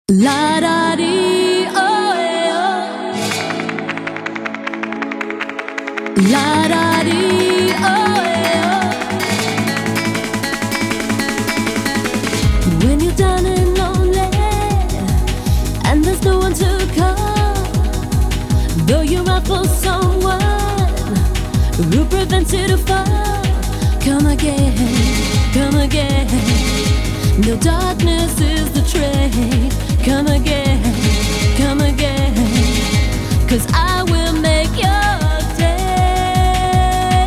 La da dee, oh, eh, oh. La da dee, oh, eh, oh. When you're down and lonely and there's no one to call, though you're out for someone who prevents you to fall, come again, come again. No darkness is the trade. Come again, 'cause I will make your day.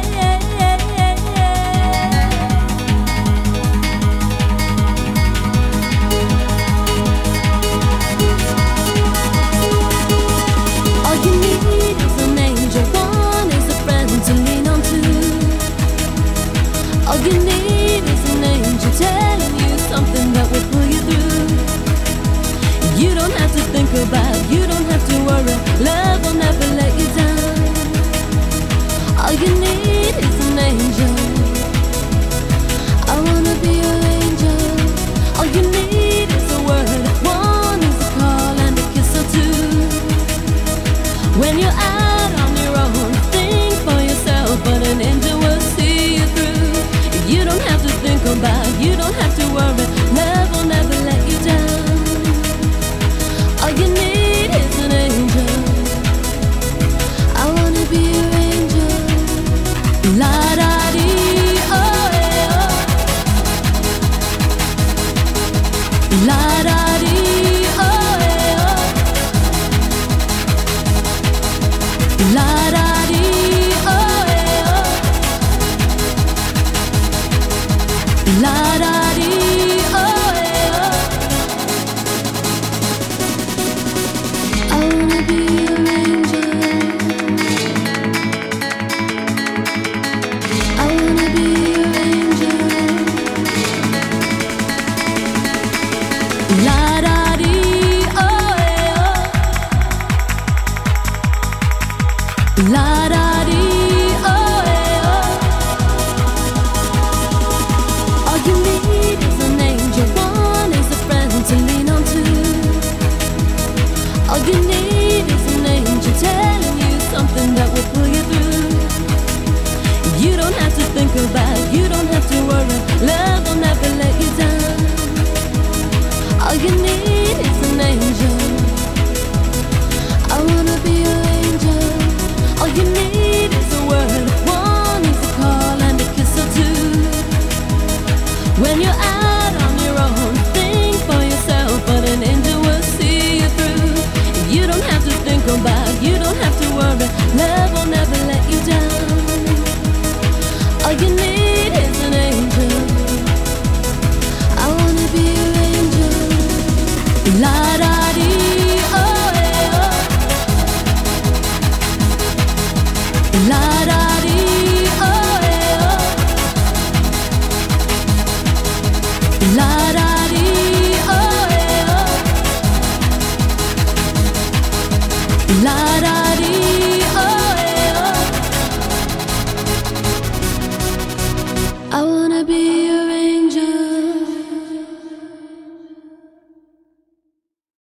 All you need is an angel, one is a friend to lean on to. All you need is an angel telling you something that will pull you through. You don't have to think about, you don't have to worry. Love will never let you down. All you need is an angel. I wanna be your